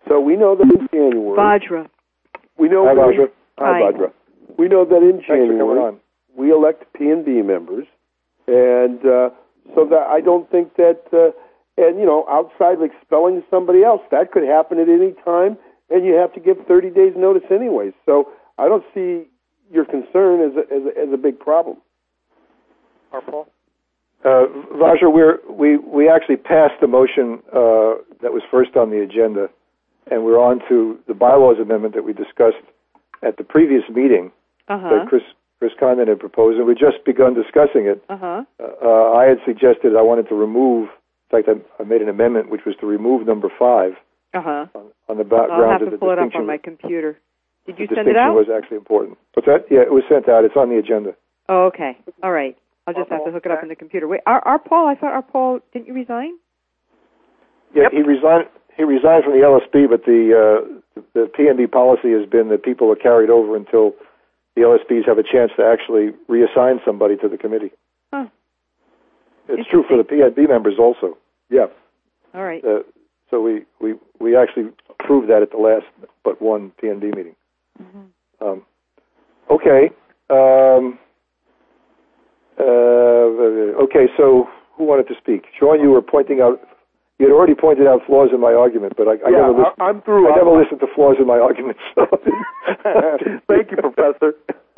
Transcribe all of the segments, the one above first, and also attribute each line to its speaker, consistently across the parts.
Speaker 1: So we know that in January.
Speaker 2: Vajra.
Speaker 1: We know.
Speaker 3: Hi, Vajra.
Speaker 1: Hi, Vajra. We know that in
Speaker 3: Thanks for coming
Speaker 1: January
Speaker 3: on.
Speaker 1: we elect P&B members, and so that I don't think that, and outside of expelling somebody else, that could happen at any time, and you have to give 30 days notice anyway. So I don't see your concern as a big problem.
Speaker 4: Paul?
Speaker 3: Vajra, we actually passed the motion that was first on the agenda, and we're on to the bylaws amendment that we discussed at the previous meeting that Chris Condon had proposed, and we've just begun discussing it. I had suggested I wanted to remove, in fact, I made an amendment which was to remove number 5 on the background
Speaker 2: I'll have
Speaker 3: of
Speaker 2: to
Speaker 3: the
Speaker 2: pull it up
Speaker 3: distinction.
Speaker 2: on my computer. Did you
Speaker 3: the
Speaker 2: send it out?
Speaker 3: distinction was actually important. What's that? Yeah, it was sent out. It's on the agenda.
Speaker 2: Oh, okay. All right. I'll just have to hook it up in the computer. Wait, our Paul, I thought our Paul, didn't you resign?
Speaker 3: Yeah, he resigned. He resigned from the LSP, but the P&B policy has been that people are carried over until the LSPs have a chance to actually reassign somebody to the committee.
Speaker 2: Huh.
Speaker 3: It's true for the P&B members also. Yeah.
Speaker 2: All right.
Speaker 3: So we actually proved that at the last but one P&B meeting. Okay. Okay, so who wanted to speak? Sean, you were pointing out, you had already pointed out flaws in my argument, but I
Speaker 1: I'm through.
Speaker 3: I never listened to flaws in my arguments. So.
Speaker 1: Thank you, Professor.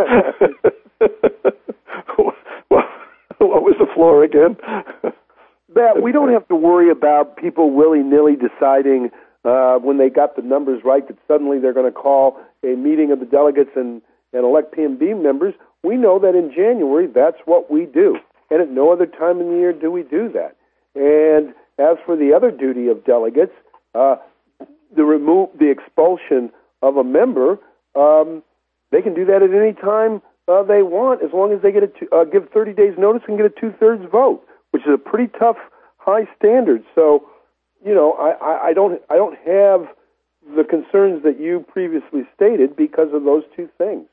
Speaker 3: What was the flaw again?
Speaker 1: That we don't have to worry about people willy-nilly deciding when they got the numbers right that suddenly they're going to call a meeting of the delegates and elect P&B members. We know that in January that's what we do, and at no other time in the year do we do that. And as for the other duty of delegates, the expulsion of a member, they can do that at any time they want, as long as they get give 30 days notice and get a 2/3 vote, which is a pretty tough high standard. So, I don't have the concerns that you previously stated because of those two things.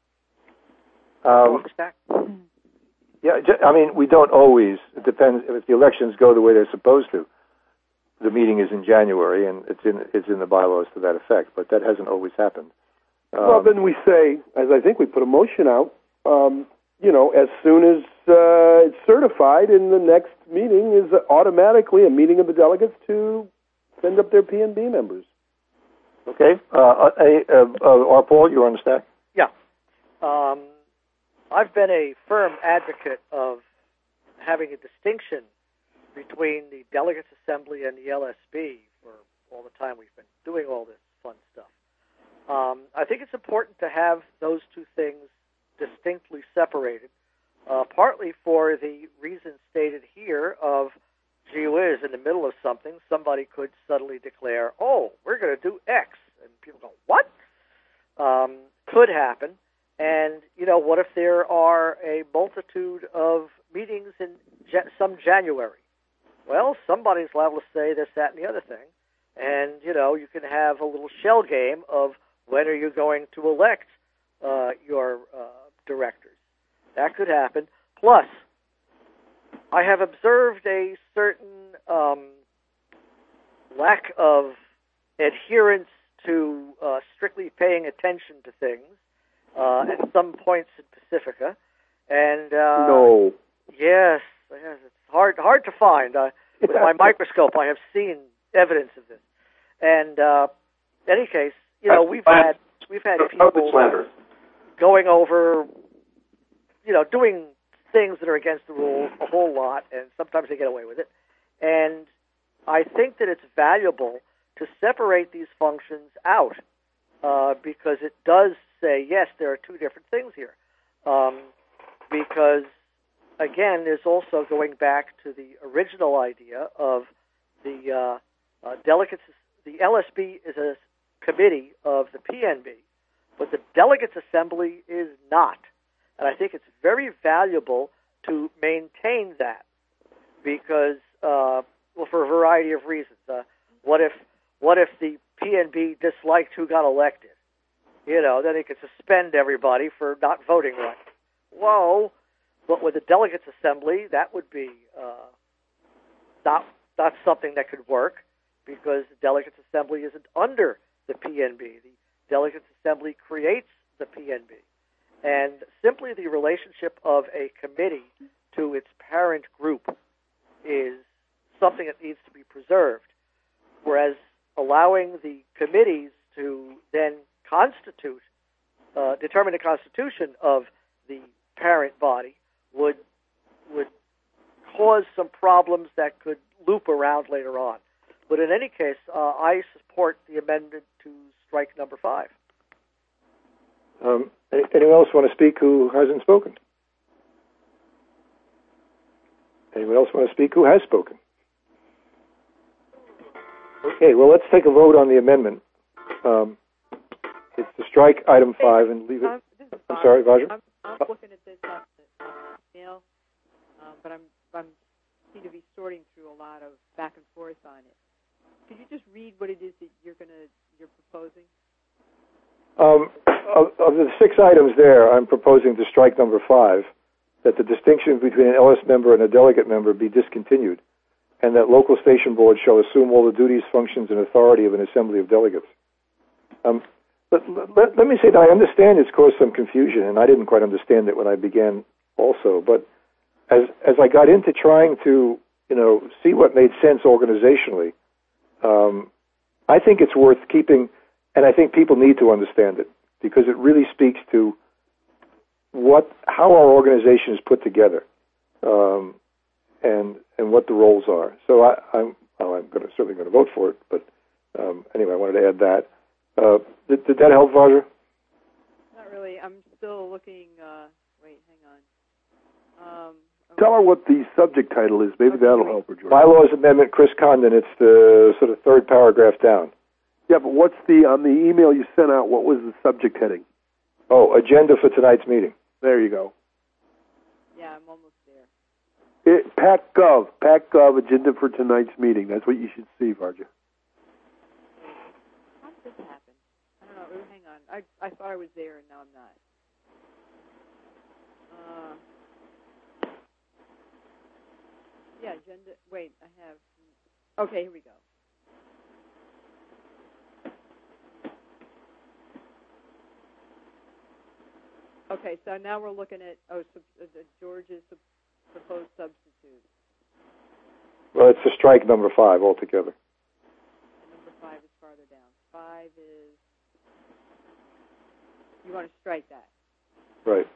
Speaker 3: Yeah, I mean, we don't always. It depends if the elections go the way they're supposed to. The meeting is in January, and it's in the bylaws to that effect. But that hasn't always happened.
Speaker 1: Well, then we say, as I think we put a motion out, as soon as it's certified, in the next meeting is automatically a meeting of the delegates to send up their P&B members.
Speaker 3: Okay. Paul, you're on the stack?
Speaker 4: Yeah. I've been a firm advocate of having a distinction between the Delegates Assembly and the LSB for all the time we've been doing all this fun stuff. I think it's important to have those two things distinctly separated, partly for the reason stated here of, gee whiz, in the middle of something, somebody could suddenly declare, oh, we're going to do X. And people go, what? Could happen. And, what if there are a multitude of meetings in some January? Well, somebody's liable to say this, that, and the other thing. And, you can have a little shell game of when are you going to elect your directors. That could happen. Plus, I have observed a certain lack of adherence to strictly paying attention to things at some points in Pacifica. And
Speaker 1: no.
Speaker 4: Yes, it's hard to find. With my microscope, I have seen evidence of this. And in any case, we've had people going over, doing things that are against the rules a whole lot, and sometimes they get away with it. And I think that it's valuable to separate these functions out because it does say, yes, there are two different things here. Because, again, there's also going back to the original idea of the delegates. The LSB is a committee of the PNB, but the Delegates Assembly is not. And I think it's very valuable to maintain that because, for a variety of reasons. What if the PNB disliked who got elected? Then they could suspend everybody for not voting right. Whoa! But with the Delegates Assembly, that would be not something that could work. because the Delegates Assembly isn't under the PNB. The Delegates Assembly creates the PNB. And simply the relationship of a committee to its parent group is something that needs to be preserved, whereas allowing the committees to then determine the constitution of the parent body would cause some problems that could loop around later on. But in any case, I support the amendment to strike number 5.
Speaker 3: Anyone else want to speak who hasn't spoken? Anyone else want to speak who has spoken? Okay, well, let's take a vote on the amendment. It's to strike item 5 and leave it. I'm sorry, Vajra?
Speaker 2: I'm looking at this on the email, but I'm seem to be sorting through a lot of back and forth on it. Could you just read what it is that you're proposing?
Speaker 3: Of the 6 items there, I'm proposing to strike number 5, that the distinction between an LS member and a delegate member be discontinued, and that local station boards shall assume all the duties, functions, and authority of an assembly of delegates. But let me say that I understand it's caused some confusion, and I didn't quite understand it when I began also. But as I got into trying to, see what made sense organizationally, I think it's worth keeping, and I think people need to understand it because it really speaks to how our organization is put together, and what the roles are. So I'm certainly going to vote for it. But anyway, I wanted to add that. Did that help, Vajra?
Speaker 2: Not really. I'm still looking. Wait, hang on.
Speaker 1: Tell her what the subject title is. Maybe that'll help her, George.
Speaker 3: Bylaws Amendment, Chris Condon. It's the sort of third paragraph down.
Speaker 1: Yeah, but on the email you sent out, what was the subject heading?
Speaker 3: Oh, agenda for tonight's meeting.
Speaker 1: There you go.
Speaker 2: Yeah, I'm almost there.
Speaker 1: PAC-Gov, agenda for tonight's meeting. That's what you should see, Vajra.
Speaker 2: How did this happen? I don't know. Hang on. I thought I was there, and now I'm not. Yeah, agenda. Wait, I have. Okay, here we go. Okay, so now we're looking at George's proposed substitute.
Speaker 3: Well, it's to strike number 5 altogether.
Speaker 2: And number 5 is farther down. 5 is. You want to strike that?
Speaker 3: Right.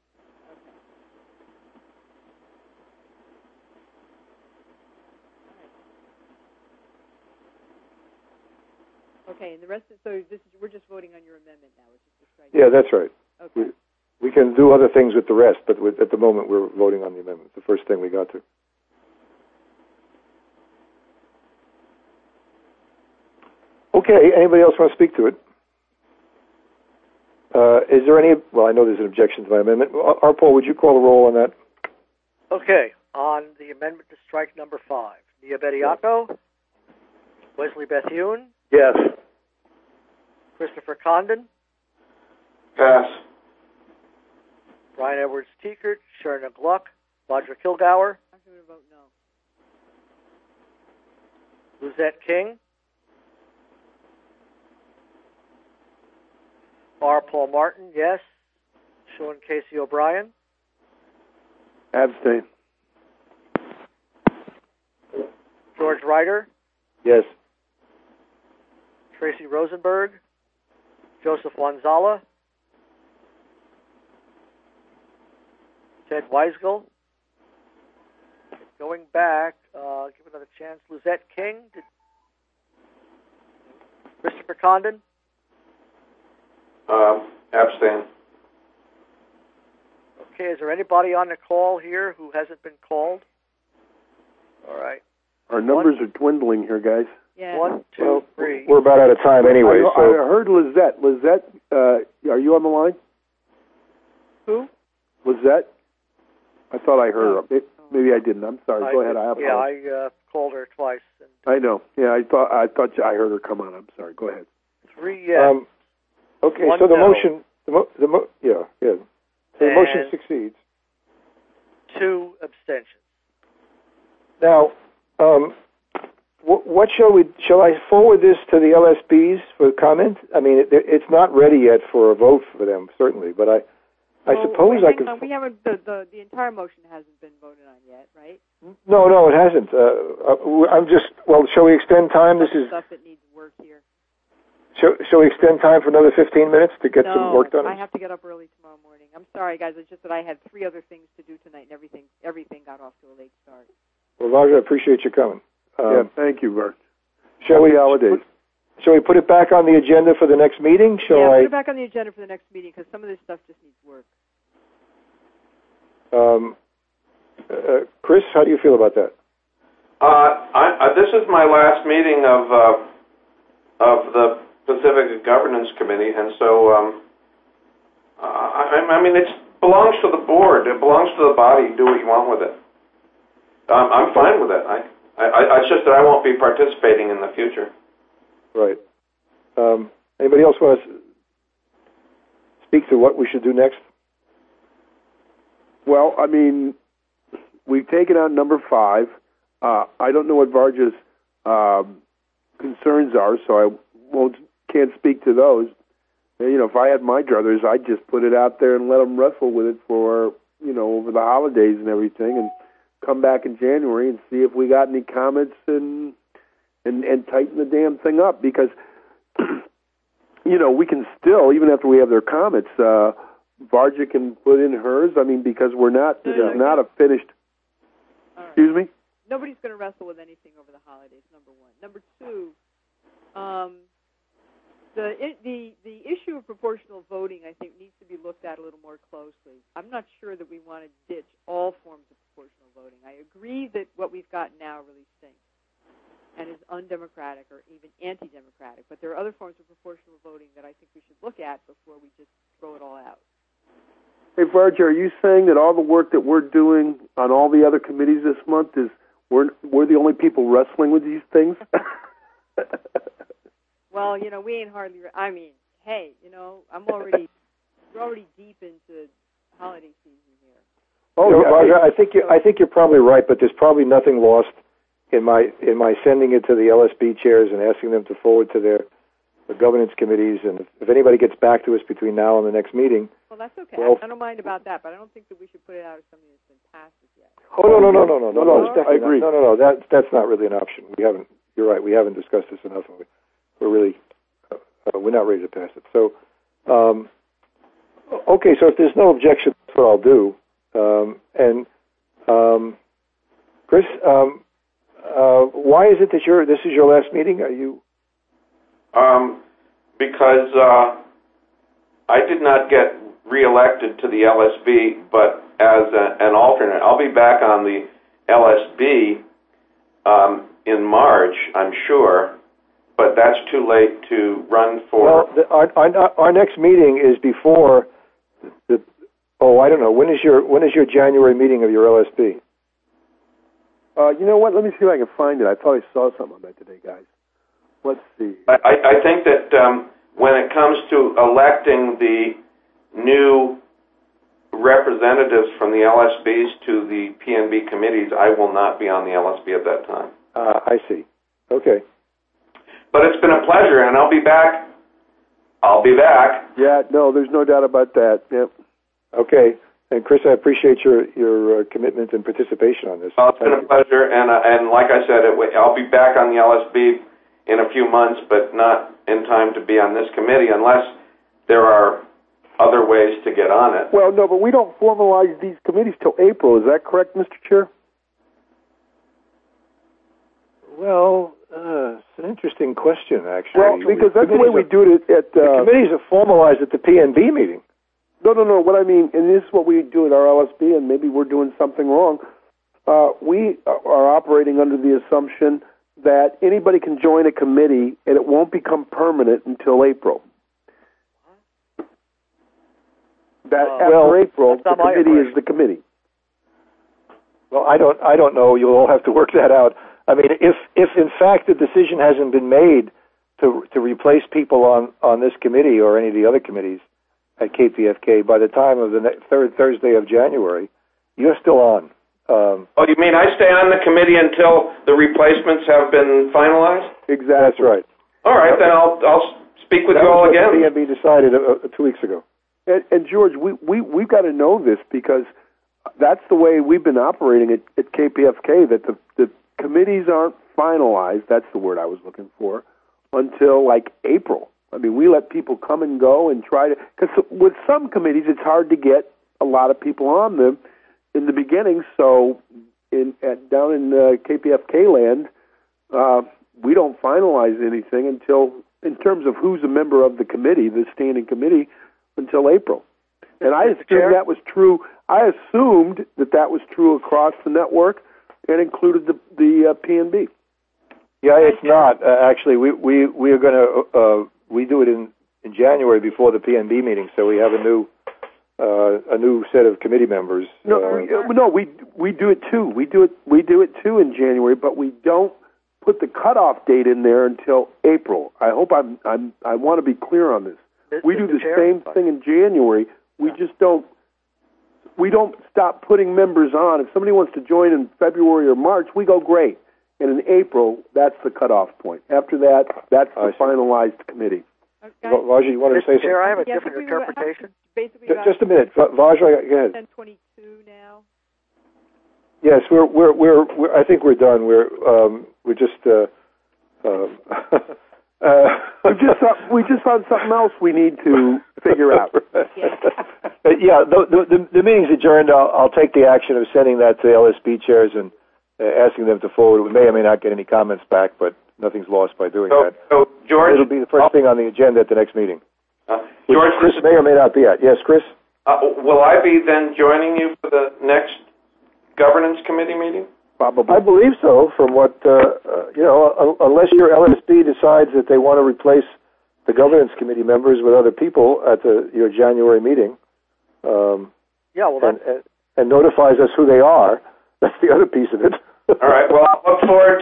Speaker 2: Okay, and the rest of we're just voting on your amendment now, which is to strike.
Speaker 3: Yeah, that's right.
Speaker 2: Okay.
Speaker 3: We can do other things with the rest, but at the moment we're voting on the amendment. It's the first thing we got to. Okay, anybody else want to speak to it? Is there any, I know there's an objection to my amendment. Paul, would you call the roll on that?
Speaker 4: Okay, on the amendment to strike number 5, Nia Bediaco, Wesley Bethune,
Speaker 1: Yes.
Speaker 4: Christopher Condon,
Speaker 3: Pass.
Speaker 4: Brian Edwards Teekert, Sherna Gluck, Vajra Kilgour,
Speaker 2: I'm going to vote no.
Speaker 4: Lizette King, R. Paul Martin, yes. Sean Casey O'Brien,
Speaker 1: Abstain.
Speaker 4: George Ryder,
Speaker 3: Yes.
Speaker 4: Tracy Rosenberg, Joseph Wanzala, Ted Weisgel. Going back, give another chance. Lizette King, Christopher Condon,
Speaker 3: Abstain.
Speaker 4: Okay, is there anybody on the call here who hasn't been called? All right.
Speaker 1: Our numbers are dwindling here, guys.
Speaker 2: Yeah.
Speaker 4: 1, 2, 3.
Speaker 3: We're about out of time anyway.
Speaker 1: I heard Lizette. Lizette, are you on the line?
Speaker 4: Who?
Speaker 1: Lizette? I thought I heard her. Maybe I didn't. I'm sorry. Go ahead. I apologize.
Speaker 4: Yeah, I called her twice. And
Speaker 1: I know. Yeah, I thought I heard her come on. I'm sorry. Go ahead.
Speaker 4: 3 yes.
Speaker 3: Okay,
Speaker 4: 1
Speaker 3: so the
Speaker 4: no.
Speaker 3: motion, So the motion succeeds.
Speaker 4: 2 abstentions.
Speaker 3: Now, what shall I forward this to the LSBs for comment? I mean, it's not ready yet for a vote for them, certainly, but I suppose I could.
Speaker 2: We haven't. The entire motion hasn't been voted on yet, right?
Speaker 3: No, it hasn't. I'm just. Well, shall we extend time? This is
Speaker 2: stuff that needs work here.
Speaker 3: Shall we extend time for another 15 minutes to get some work done?
Speaker 2: I have to get up early tomorrow morning. I'm sorry, guys. It's just that I had 3 other things to do tonight, and everything got off to a late start.
Speaker 3: Well, Roger, I appreciate you coming.
Speaker 1: Thank you, Bert.
Speaker 3: Shall we put it back on the agenda for the next meeting?
Speaker 2: Put it back on the agenda for the next meeting because some of this stuff just needs work.
Speaker 3: Chris, how do you feel about that?
Speaker 5: This is my last meeting of the Pacific Governance Committee, and so I mean, it belongs to the board. It belongs to the body. Do what you want with it. I'm fine with it. It's just that I won't be participating in the future.
Speaker 3: Right. Anybody else want to speak to what we should do next?
Speaker 1: Well, I mean, we've taken out number 5. I don't know what Varja's concerns are, so I can't speak to those. You know, if I had my druthers, I'd just put it out there and let them wrestle with it for, over the holidays and everything, and come back in January and see if we got any comments and tighten the damn thing up, because we can still, even after we have their comments, Varja can put in hers. I mean, because this is not a finished.
Speaker 2: Right.
Speaker 1: Excuse me?
Speaker 2: Nobody's going to wrestle with anything over the holidays, number 1. Number 2, the issue of proportional voting, I think, needs to be looked at a little more closely. I'm not sure that we want to ditch all forms of proportional voting. I agree that what we've got now really stinks and is undemocratic or even anti-democratic, but there are other forms of proportional voting that I think we should look at before we just throw it all out.
Speaker 1: Hey, Varja, are you saying that all the work that we're doing on all the other committees this month is we're the only people wrestling with these things?
Speaker 2: Well, we ain't hardly. I mean, hey, we're already deep into holiday season here.
Speaker 3: Oh, Roger, I think you're probably right, but there's probably nothing lost in my sending it to the LSB chairs and asking them to forward to their governance committees. And if anybody gets back to us between now and the next meeting,
Speaker 2: well, that's okay.
Speaker 3: Well,
Speaker 2: I don't mind about that, but I don't think that we should put it out as something that's been passed yet.
Speaker 3: Oh no!
Speaker 1: I agree.
Speaker 3: No. That's not really an option. We haven't. You're right. We haven't discussed this enough. We're really we're not ready to pass it. So, okay. So if there's no objection, that's what I'll do. Chris, why is it that this is your last meeting? Are you?
Speaker 5: Because I did not get reelected to the LSB, but as an alternate. I'll be back on the LSB in March, I'm sure, but that's too late to run for.
Speaker 3: Well, our next meeting is before the. Oh, I don't know. When is your January meeting of your LSB?
Speaker 1: You know what? Let me see if I can find it. I thought I saw something on that today, guys. Let's see.
Speaker 5: I think that when it comes to electing the new representatives from the LSBs to the PNB committees, I will not be on the LSB at that time.
Speaker 3: I see. Okay.
Speaker 5: But it's been a pleasure, and I'll be back.
Speaker 1: Yeah, no, there's no doubt about that. Yep.
Speaker 3: Okay. And Chris, I appreciate your commitment and participation on this.
Speaker 5: Well, it's been a pleasure, and like I said, I'll be back on the LSB in a few months, but not in time to be on this committee unless there are other ways to get on it.
Speaker 1: Well, no, but we don't formalize these committees till April. Is that correct, Mr. Chair?
Speaker 3: Well, it's an interesting question, actually.
Speaker 1: Well, because that's the way we do it at...
Speaker 3: the committees are formalized at the PNB meeting.
Speaker 1: No. What I mean, and this is what we do at our LSB, and maybe we're doing something wrong. We are operating under the assumption that anybody can join a committee, and it won't become permanent until April. After April, the committee is the committee.
Speaker 3: Well, I don't know. You'll all have to work that out. I mean, if in fact the decision hasn't been made to replace people on this committee or any of the other committees at KPFK by the time of the third Thursday of January, you're still on.
Speaker 5: You mean I stay on the committee until the replacements have been finalized?
Speaker 1: Exactly.
Speaker 3: That's right.
Speaker 5: All right, then I'll speak with you all again.
Speaker 3: That was what the PNB decided 2 weeks ago.
Speaker 1: And George, we've got to know this because that's the way we've been operating at KPFK, that the committees aren't finalized, that's the word I was looking for, until like April. I mean, we let people come and go and try to, because with some committees it's hard to get a lot of people on them in the beginning, so down in KPFK land, we don't finalize anything until, in terms of who's a member of the committee, the standing committee, until April. And I assumed that was true. I assumed that was true across the network and included the PNB.
Speaker 3: Yeah, it's not. Actually, we are going to we do it in January before the PNB meeting, so we have a new set of committee members.
Speaker 1: No, we do it too. We do it too in January, but we don't put the cutoff date in there until April. I hope I want to be clear on this. We do the same thing in January. We just don't stop putting members on. If somebody wants to join in February or March, we go great. And in April, that's the cutoff point. After that, that's the finalized committee.
Speaker 2: Okay.
Speaker 3: Vaja, you wanted to say something?
Speaker 4: Chair, I have a different interpretation.
Speaker 3: Just a minute, Vaja, go ahead.
Speaker 2: 10:22 now.
Speaker 3: Yes, we're I think we're done. We're just
Speaker 1: we just found something else we need to figure out.
Speaker 3: Yeah, the meeting's adjourned. I'll take the action of sending that to LSP chairs and asking them to forward. We may or may not get any comments back, but nothing's lost by doing that.
Speaker 5: So, George,
Speaker 3: it'll be the first thing on the agenda at the next meeting.
Speaker 5: George,
Speaker 3: Chris may or may not be at. Yes, Chris?
Speaker 5: Will I be then joining you for the next governance committee meeting?
Speaker 1: Probably.
Speaker 3: I believe so, from what, unless your LSP decides that they want to replace the governance committee members with other people at your January meeting. And notifies us who they are. That's the other piece of it.
Speaker 5: All right. Well, I look forward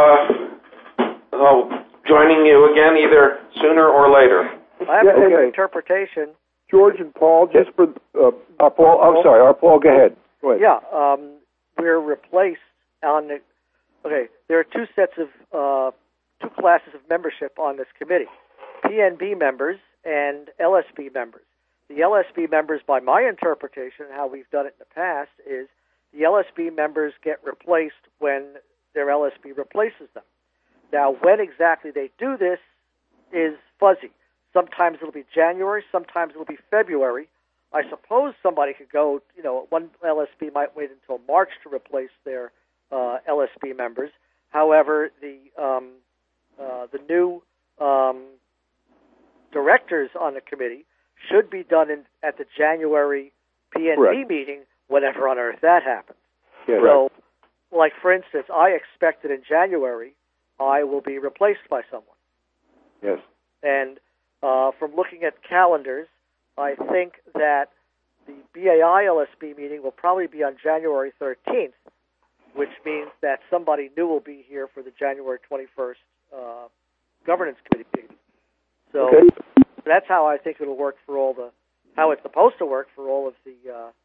Speaker 5: to joining you again either sooner or later.
Speaker 4: I have a different interpretation.
Speaker 1: George and Paul, just for
Speaker 3: Paul. I'm sorry, Paul. Go ahead.
Speaker 4: Yeah, we're replaced on the. Okay, there are two sets of two classes of membership on this committee: PNB members and LSP members. The LSP members, by my interpretation, how we've done it in the past, is the LSP members get replaced when their LSP replaces them. Now, when exactly they do this is fuzzy. Sometimes it'll be January, sometimes it'll be February. I suppose somebody could go, one LSP might wait until March to replace their LSP members. However, the new directors on the committee should be done at the January PNB meeting, whenever on earth that happens.
Speaker 3: Yeah,
Speaker 4: so, like for instance, I expect that in January I will be replaced by someone.
Speaker 3: Yes.
Speaker 4: And from looking at calendars, I think that the BAI LSP meeting will probably be on January 13th, which means that somebody new will be here for the January 21st governance committee meeting. So that's how I think it'll work for how it's supposed to work for all of the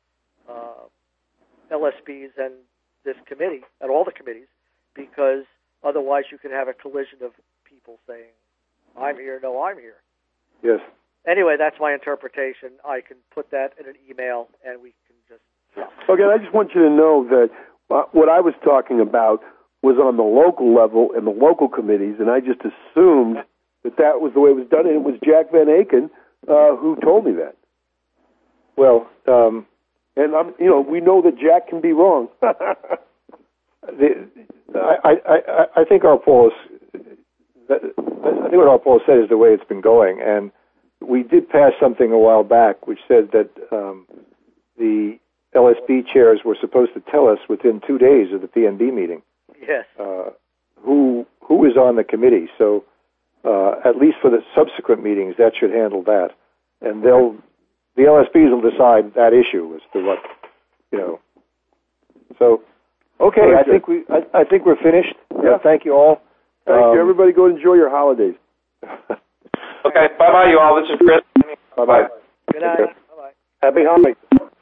Speaker 4: LSPs and this committee, and all the committees, because otherwise you could have a collision of people saying, I'm here, no, I'm here.
Speaker 3: Yes.
Speaker 4: Anyway, that's my interpretation. I can put that in an email, and we can just... Yeah.
Speaker 1: Okay, I just want you to know that what I was talking about was on the local level and the local committees, and I just assumed that was the way it was done, and it was Jack Van Aken who told me that.
Speaker 3: Well,
Speaker 1: and we know that Jack can be wrong.
Speaker 3: I think our Paul what our Paul said is the way it's been going, and we did pass something a while back which said that the LSP chairs were supposed to tell us within 2 days of the PNB meeting.
Speaker 4: Yes.
Speaker 3: Who is on the committee? So at least for the subsequent meetings, that should handle that, and the LSPs will decide that issue as to what So, okay, I think we're finished.
Speaker 1: Yeah.
Speaker 3: Thank you all.
Speaker 1: Thank you. Everybody, go enjoy your holidays.
Speaker 5: Okay, bye-bye, you all. This is Chris.
Speaker 3: Bye-bye.
Speaker 4: Good night. Bye-bye.
Speaker 3: Happy holidays.